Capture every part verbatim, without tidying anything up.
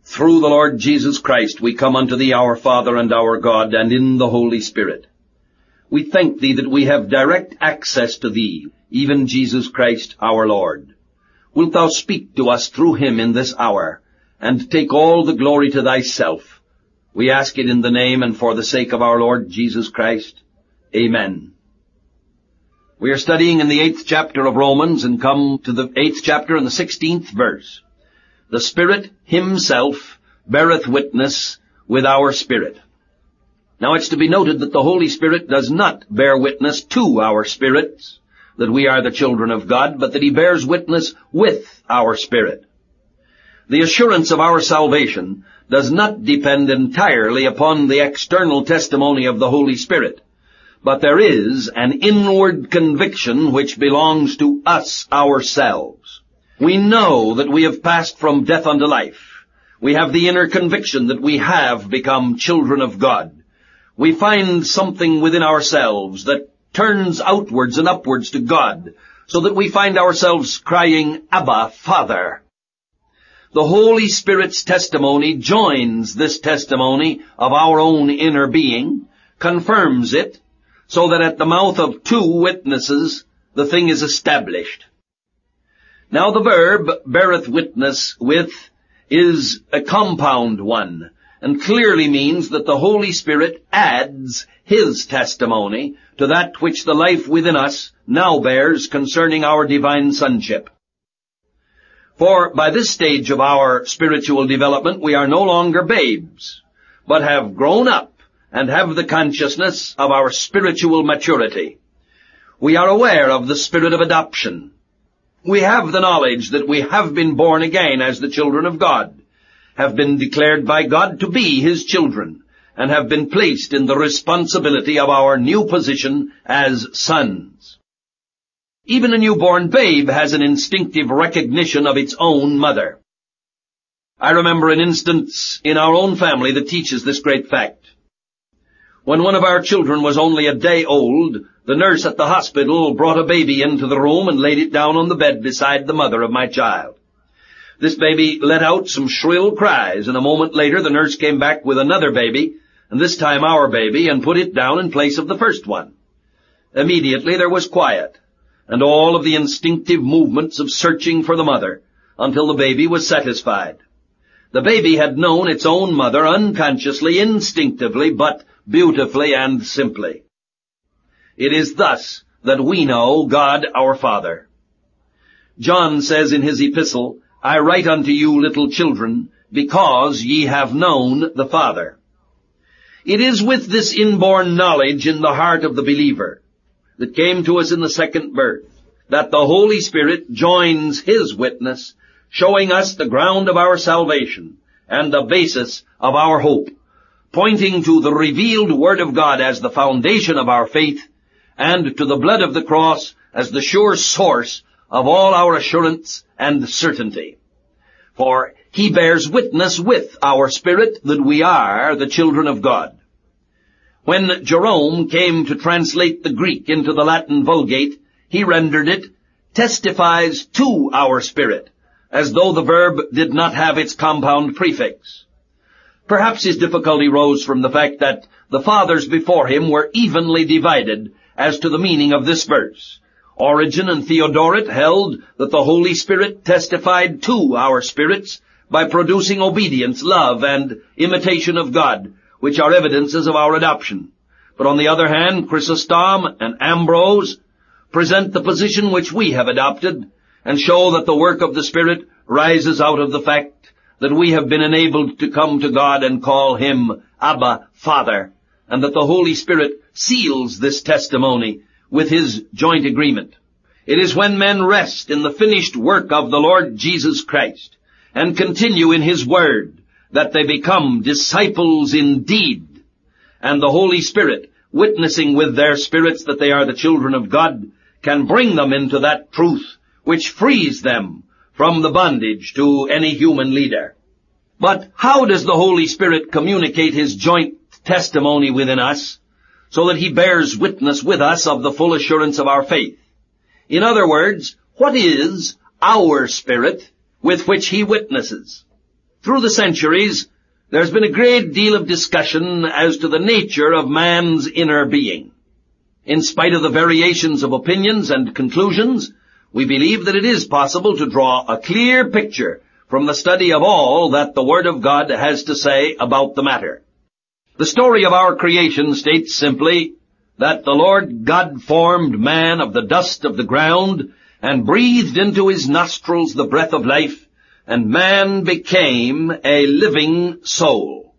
Through the Lord Jesus Christ we come unto thee, our Father and our God, and in the Holy Spirit. We thank thee that we have direct access to thee, even Jesus Christ our Lord. Wilt thou speak to us through him in this hour, and take all the glory to thyself? We ask it in the name and for the sake of our Lord Jesus Christ. Amen. We are studying in the eighth chapter of Romans and come to the eighth chapter and the sixteenth verse. The Spirit himself beareth witness with our spirit. Now it's to be noted that the Holy Spirit does not bear witness to our spirits that we are the children of God, but that he bears witness with our spirit. The assurance of our salvation does not depend entirely upon the external testimony of the Holy Spirit, but there is an inward conviction which belongs to us ourselves. We know that we have passed from death unto life. We have the inner conviction that we have become children of God. We find something within ourselves that turns outwards and upwards to God, so that we find ourselves crying, Abba, Father. The Holy Spirit's testimony joins this testimony of our own inner being, confirms it, so that at the mouth of two witnesses the thing is established. Now the verb beareth witness with is a compound one, and clearly means that the Holy Spirit adds his testimony to that which the life within us now bears concerning our divine sonship. For by this stage of our spiritual development we are no longer babes, but have grown up and have the consciousness of our spiritual maturity. We are aware of the spirit of adoption. We have the knowledge that we have been born again as the children of God, have been declared by God to be his children, and have been placed in the responsibility of our new position as sons. Even a newborn babe has an instinctive recognition of its own mother. I remember an instance in our own family that teaches this great fact. When one of our children was only a day old, the nurse at the hospital brought a baby into the room and laid it down on the bed beside the mother of my child. This baby let out some shrill cries, and a moment later the nurse came back with another baby, and this time our baby, and put it down in place of the first one. Immediately there was quiet, and all of the instinctive movements of searching for the mother, until the baby was satisfied. The baby had known its own mother unconsciously, instinctively, but beautifully and simply. It is thus that we know God our Father. John says in his epistle, I write unto you, little children, because ye have known the Father. It is with this inborn knowledge in the heart of the believer that came to us in the second birth, that the Holy Spirit joins his witness, showing us the ground of our salvation and the basis of our hope, pointing to the revealed Word of God as the foundation of our faith, and to the blood of the cross as the sure source of all our assurance and certainty. For he bears witness with our spirit that we are the children of God. When Jerome came to translate the Greek into the Latin Vulgate, he rendered it, testifies to our spirit, as though the verb did not have its compound prefix. Perhaps his difficulty rose from the fact that the fathers before him were evenly divided as to the meaning of this verse. Origen and Theodoret held that the Holy Spirit testified to our spirits by producing obedience, love, and imitation of God, which are evidences of our adoption. But on the other hand, Chrysostom and Ambrose present the position which we have adopted, and show that the work of the Spirit rises out of the fact that we have been enabled to come to God and call him Abba, Father, and that the Holy Spirit seals this testimony with his joint agreement. It is when men rest in the finished work of the Lord Jesus Christ and continue in his word that they become disciples indeed, and the Holy Spirit, witnessing with their spirits that they are the children of God, can bring them into that truth which frees them from the bondage to any human leader. But how does the Holy Spirit communicate his joint testimony within us, so that he bears witness with us of the full assurance of our faith? In other words, what is our spirit with which he witnesses? Through the centuries, there's been a great deal of discussion as to the nature of man's inner being. In spite of the variations of opinions and conclusions, we believe that it is possible to draw a clear picture from the study of all that the Word of God has to say about the matter. The story of our creation states simply that the Lord God formed man of the dust of the ground and breathed into his nostrils the breath of life, and man became a living soul.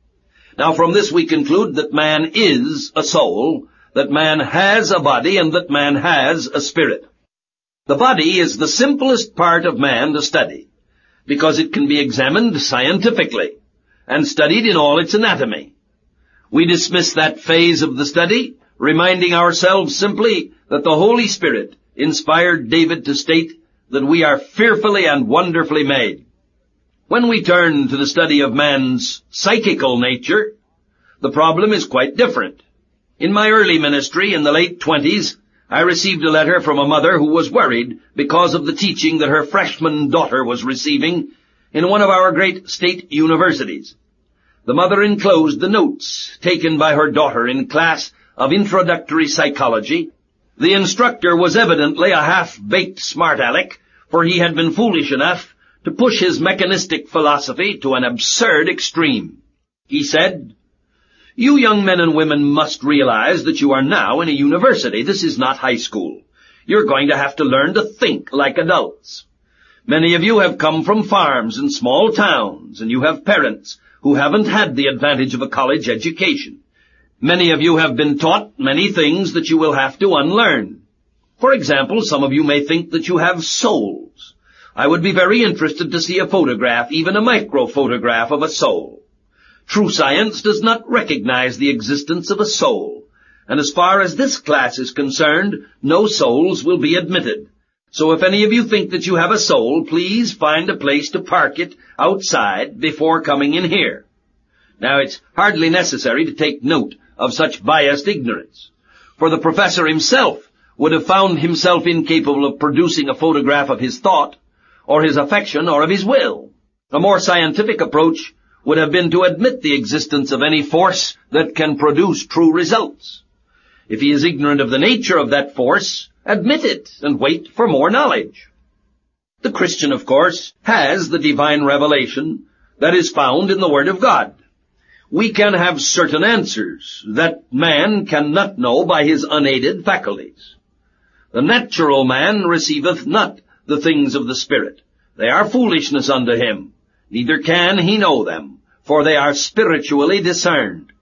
Now from this we conclude that man is a soul, that man has a body, and that man has a spirit. The body is the simplest part of man to study, because it can be examined scientifically and studied in all its anatomy. We dismiss that phase of the study, reminding ourselves simply that the Holy Spirit inspired David to state that we are fearfully and wonderfully made. When we turn to the study of man's psychical nature, the problem is quite different. In my early ministry in the late twenties, I received a letter from a mother who was worried because of the teaching that her freshman daughter was receiving in one of our great state universities. The mother enclosed the notes taken by her daughter in class of introductory psychology. The instructor was evidently a half-baked smart-aleck, for he had been foolish enough to push his mechanistic philosophy to an absurd extreme. He said, "You young men and women must realize that you are now in a university. This is not high school. You're going to have to learn to think like adults. Many of you have come from farms and small towns, and you have parents who haven't had the advantage of a college education. Many of you have been taught many things that you will have to unlearn. For example, some of you may think that you have souls. I would be very interested to see a photograph, even a microphotograph of a soul. True science does not recognize the existence of a soul, and as far as this class is concerned, no souls will be admitted. So if any of you think that you have a soul, please find a place to park it outside before coming in here." Now, it's hardly necessary to take note of such biased ignorance, for the professor himself would have found himself incapable of producing a photograph of his thought, or his affection, or of his will. A more scientific approach would have been to admit the existence of any force that can produce true results. If he is ignorant of the nature of that force, admit it and wait for more knowledge. The Christian, of course, has the divine revelation that is found in the Word of God. We can have certain answers that man cannot know by his unaided faculties. The natural man receiveth not the things of the Spirit. They are foolishness unto him. Neither can he know them, for they are spiritually discerned.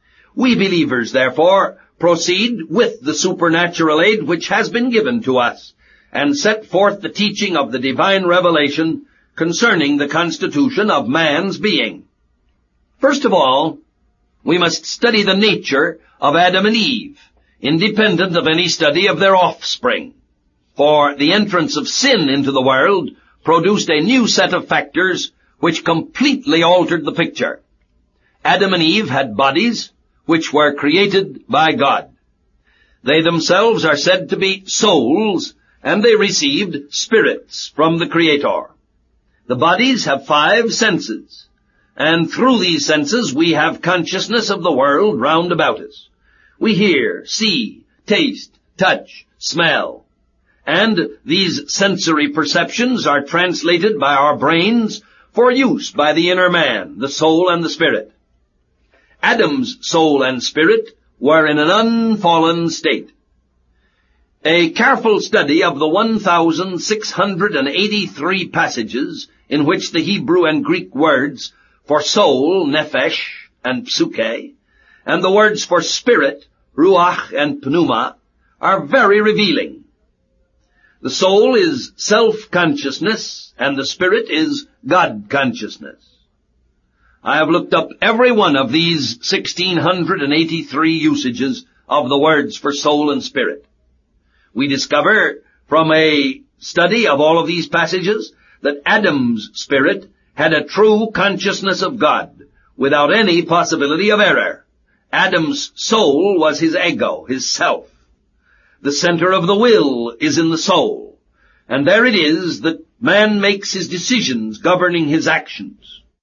We believers, therefore, proceed with the supernatural aid which has been given to us, and set forth the teaching of the divine revelation concerning the constitution of man's being. First of all, we must study the nature of Adam and Eve, independent of any study of their offspring. For the entrance of sin into the world produced a new set of factors which completely altered the picture. Adam and Eve had bodies which were created by God. They themselves are said to be souls, and they received spirits from the Creator. The bodies have five senses, and through these senses we have consciousness of the world round about us. We hear, see, taste, touch, smell, and these sensory perceptions are translated by our brains for use by the inner man, the soul and the spirit. Adam's soul and spirit were in an unfallen state. A careful study of the one thousand six hundred eighty-three passages in which the Hebrew and Greek words for soul, nephesh, and psuche, and the words for spirit, ruach and pneuma, are very revealing. The soul is self-consciousness, and the spirit is God-consciousness. I have looked up every one of these one thousand six hundred eighty-three usages of the words for soul and spirit. We discover from a study of all of these passages that Adam's spirit had a true consciousness of God, without any possibility of error. Adam's soul was his ego, his self. The center of the will is in the soul, and there it is that man makes his decisions governing his actions.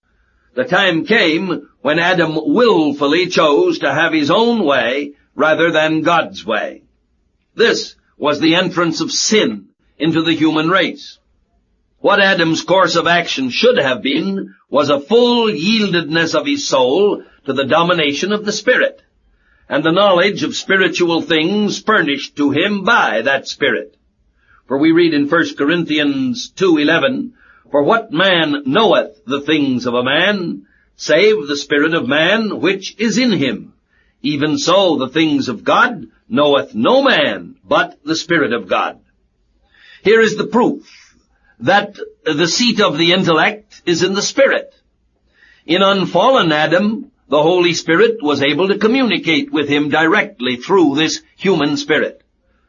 The time came when Adam willfully chose to have his own way rather than God's way. This was the entrance of sin into the human race. What Adam's course of action should have been was a full yieldedness of his soul to the domination of the Spirit, and the knowledge of spiritual things furnished to him by that Spirit. For we read in First Corinthians two eleven, "For what man knoweth the things of a man, save the spirit of man which is in him? Even so the things of God knoweth no man but the Spirit of God." Here is the proof that the seat of the intellect is in the Spirit. In unfallen Adam, the Holy Spirit was able to communicate with him directly through this human spirit.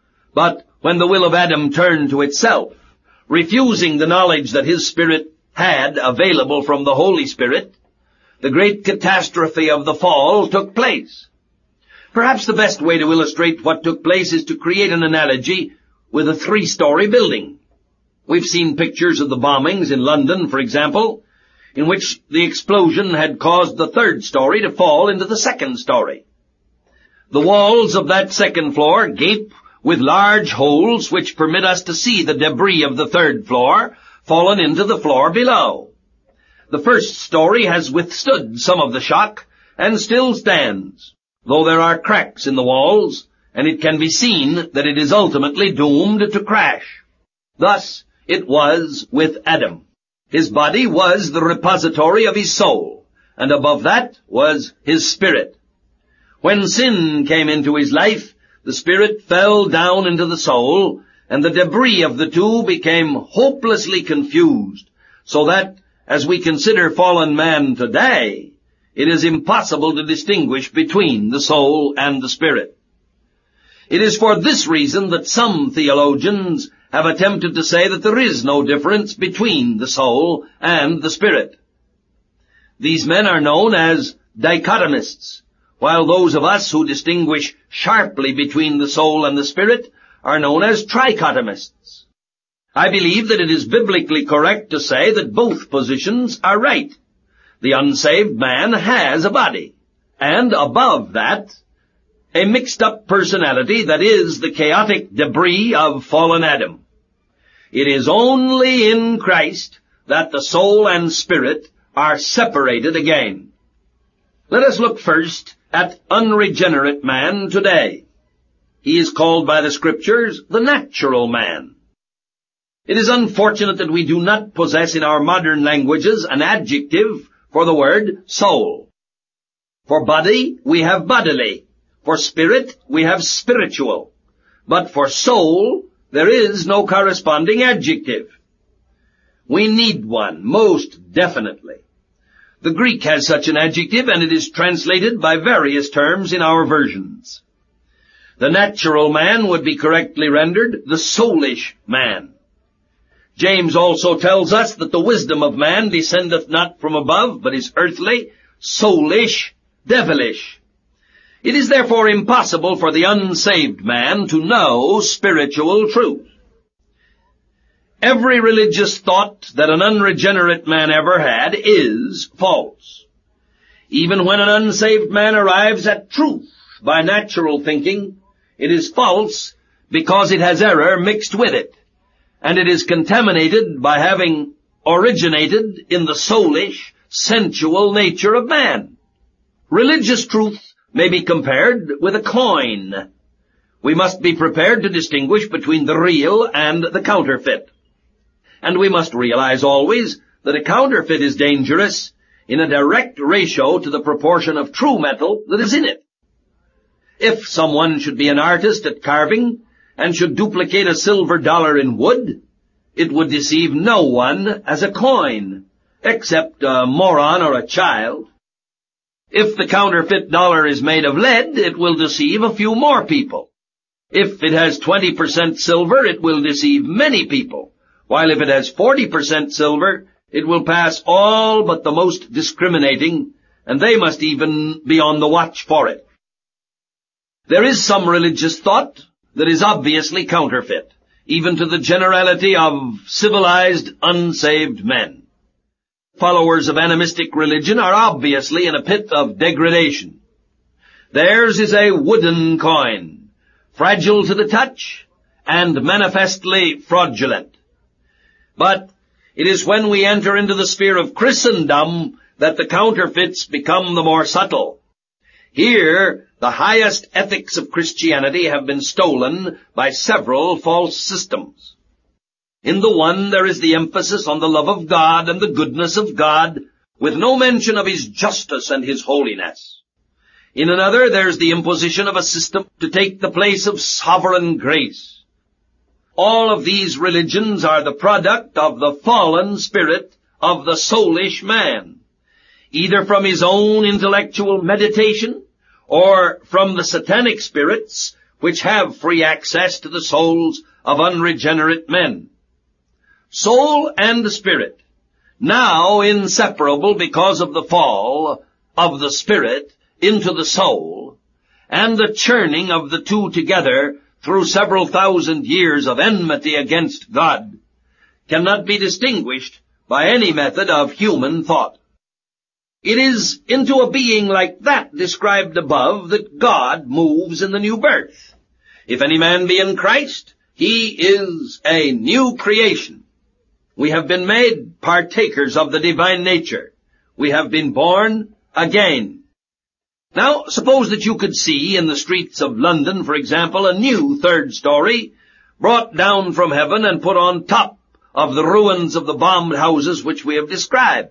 But when the will of Adam turned to itself, refusing the knowledge that his spirit had available from the Holy Spirit, the great catastrophe of the fall took place. Perhaps the best way to illustrate what took place is to create an analogy with a three-story building. We've seen pictures of the bombings in London, for example, in which the explosion had caused the third story to fall into the second story. The walls of that second floor gape with large holes which permit us to see the debris of the third floor fallen into the floor below. The first story has withstood some of the shock and still stands, though there are cracks in the walls, and it can be seen that it is ultimately doomed to crash. Thus it was with Adam. His body was the repository of his soul, and above that was his spirit. When sin came into his life, the spirit fell down into the soul, and the debris of the two became hopelessly confused, so that, as we consider fallen man today, it is impossible to distinguish between the soul and the spirit. It is for this reason that some theologians have attempted to say that there is no difference between the soul and the spirit. These men are known as dichotomists, while those of us who distinguish sharply between the soul and the spirit are known as trichotomists. I believe that it is biblically correct to say that both positions are right. The unsaved man has a body, and above that, a mixed-up personality that is the chaotic debris of fallen Adam. It is only in Christ that the soul and spirit are separated again. Let us look first at unregenerate man today. He is called by the Scriptures the natural man. It is unfortunate that we do not possess in our modern languages an adjective for the word soul. For body, we have bodily. For spirit, we have spiritual. But for soul, there is no corresponding adjective. We need one, most definitely. The Greek has such an adjective, and it is translated by various terms in our versions. The natural man would be correctly rendered the soulish man. James also tells us that the wisdom of man descendeth not from above, but is earthly, soulish, devilish. It is therefore impossible for the unsaved man to know spiritual truth. Every religious thought that an unregenerate man ever had is false. Even when an unsaved man arrives at truth by natural thinking, it is false because it has error mixed with it, and it is contaminated by having originated in the soulish, sensual nature of man. Religious truth may be compared with a coin. We must be prepared to distinguish between the real and the counterfeit. And we must realize always that a counterfeit is dangerous in a direct ratio to the proportion of true metal that is in it. If someone should be an artist at carving and should duplicate a silver dollar in wood, it would deceive no one as a coin, except a moron or a child. If the counterfeit dollar is made of lead, it will deceive a few more people. If it has twenty percent silver, it will deceive many people, while if it has forty percent silver, it will pass all but the most discriminating, and they must even be on the watch for it. There is some religious thought that is obviously counterfeit, even to the generality of civilized, unsaved men. followers of animistic religion are obviously in a pit of degradation. Theirs is a wooden coin, fragile to the touch and manifestly fraudulent. But it is when we enter into the sphere of Christendom that the counterfeits become the more subtle. Here, the highest ethics of Christianity have been stolen by several false systems. In the one, there is the emphasis on the love of God and the goodness of God, with no mention of His justice and His holiness. In another, there is the imposition of a system to take the place of sovereign grace. All of these religions are the product of the fallen spirit of the soulish man, either from his own intellectual meditation or from the satanic spirits which have free access to the souls of unregenerate men. Soul and spirit, now inseparable because of the fall of the spirit into the soul, and the churning of the two together through several thousand years of enmity against God, cannot be distinguished by any method of human thought. It is into a being like that described above that God moves in the new birth. If any man be in Christ, he is a new creation. We have been made partakers of the divine nature. We have been born again. Now, suppose that you could see in the streets of London, for example, a new third story brought down from heaven and put on top of the ruins of the bombed houses which we have described.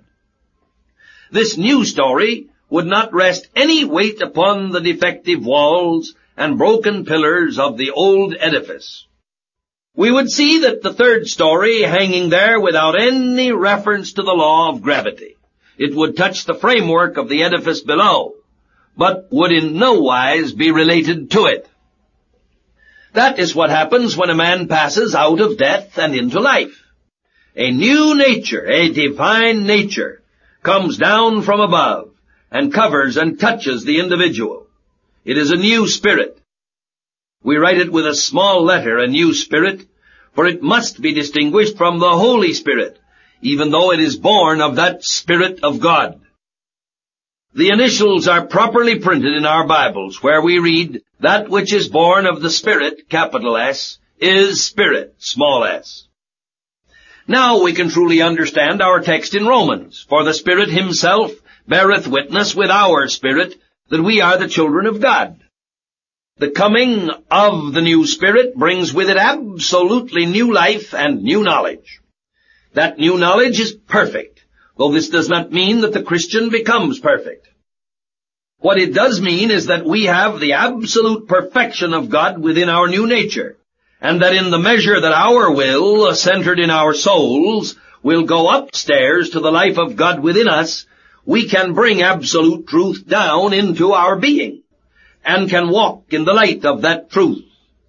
This new story would not rest any weight upon the defective walls and broken pillars of the old edifice. We would see that the third story hanging there without any reference to the law of gravity. It would touch the framework of the edifice below, but would in no wise be related to it. That is what happens when a man passes out of death and into life. A new nature, a divine nature, comes down from above and covers and touches the individual. It is a new spirit. We write it with a small letter, a new spirit, for it must be distinguished from the Holy Spirit, even though it is born of that Spirit of God. The initials are properly printed in our Bibles, where we read, that which is born of the Spirit, capital S, is Spirit, small s. Now we can truly understand our text in Romans, for the Spirit Himself beareth witness with our spirit that we are the children of God. The coming of the new Spirit brings with it absolutely new life and new knowledge. That new knowledge is perfect, though this does not mean that the Christian becomes perfect. What it does mean is that we have the absolute perfection of God within our new nature, and that in the measure that our will, centered in our souls, will go upstairs to the life of God within us, we can bring absolute truth down into our being, and can walk in the light of that truth.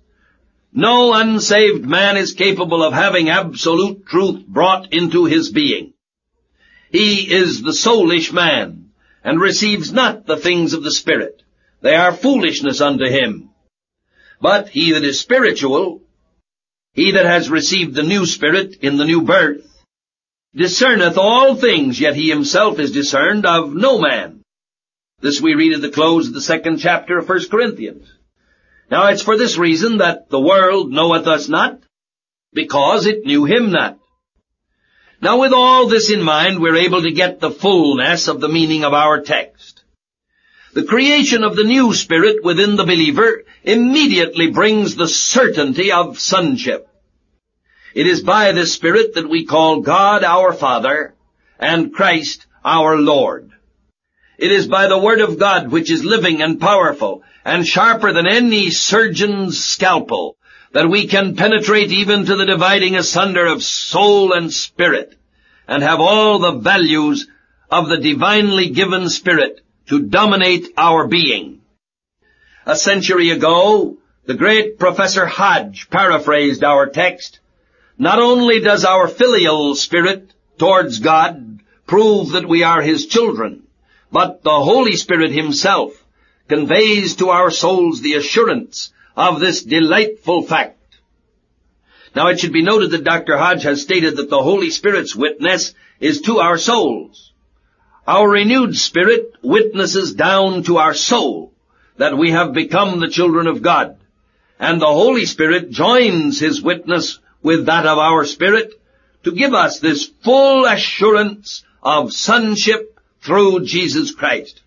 No unsaved man is capable of having absolute truth brought into his being. He is the soulish man, and receives not the things of the Spirit. They are foolishness unto him. But he that is spiritual, he that has received the new Spirit in the new birth, discerneth all things, yet he himself is discerned of no man. This we read at the close of the second chapter of First Corinthians. Now it's for this reason that the world knoweth us not, because it knew him not. Now with all this in mind, we're able to get the fullness of the meaning of our text. The creation of the new Spirit within the believer immediately brings the certainty of sonship. It is by this Spirit that we call God our Father and Christ our Lord. It is by the Word of God, which is living and powerful and sharper than any surgeon's scalpel, that we can penetrate even to the dividing asunder of soul and spirit, and have all the values of the divinely given Spirit to dominate our being. A century ago, the great Professor Hodge paraphrased our text. Not only does our filial spirit towards God prove that we are His children, but the Holy Spirit Himself conveys to our souls the assurance of this delightful fact. Now it should be noted that Doctor Hodge has stated that the Holy Spirit's witness is to our souls. Our renewed spirit witnesses down to our soul that we have become the children of God, and the Holy Spirit joins his witness with that of our spirit to give us this full assurance of sonship through Jesus Christ.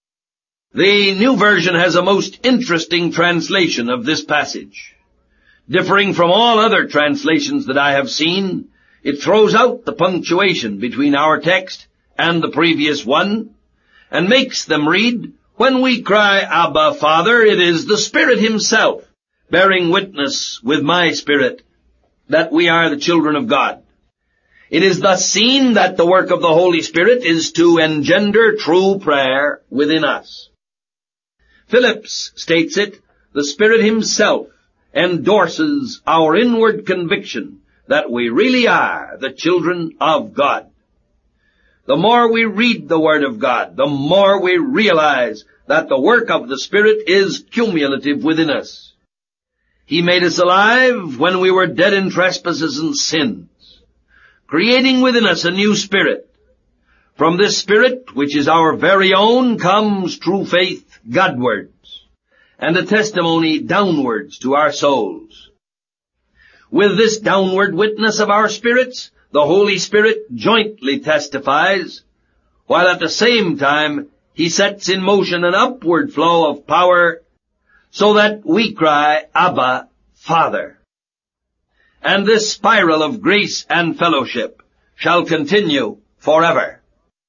The New Version has a most interesting translation of this passage. Differing from all other translations that I have seen, it throws out the punctuation between our text and the previous one, and makes them read, "When we cry, Abba, Father, it is the Spirit himself, bearing witness with my spirit that we are the children of God." It is thus seen that the work of the Holy Spirit is to engender true prayer within us. Phillips states it, "The Spirit himself endorses our inward conviction that we really are the children of God." The more we read the Word of God, the more we realize that the work of the Spirit is cumulative within us. He made us alive when we were dead in trespasses and sins, creating within us a new spirit. From this Spirit, which is our very own, comes true faith Godwards, and a testimony downwards to our souls. With this downward witness of our spirits, the Holy Spirit jointly testifies, while at the same time he sets in motion an upward flow of power so that we cry, Abba, Father. And this spiral of grace and fellowship shall continue forever.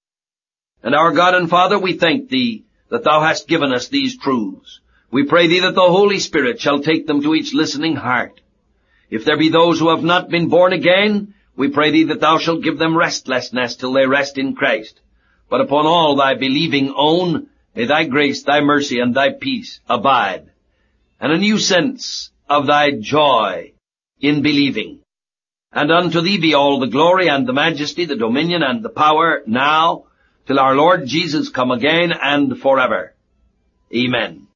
And our God and Father, we thank thee that thou hast given us these truths. We pray thee that the Holy Spirit shall take them to each listening heart. If there be those who have not been born again, we pray thee that thou shalt give them restlessness till they rest in Christ. But upon all thy believing own, may thy grace, thy mercy, and thy peace abide, and a new sense of thy joy in believing. And unto thee be all the glory and the majesty, the dominion and the power, now, till our Lord Jesus come again and forever. Amen.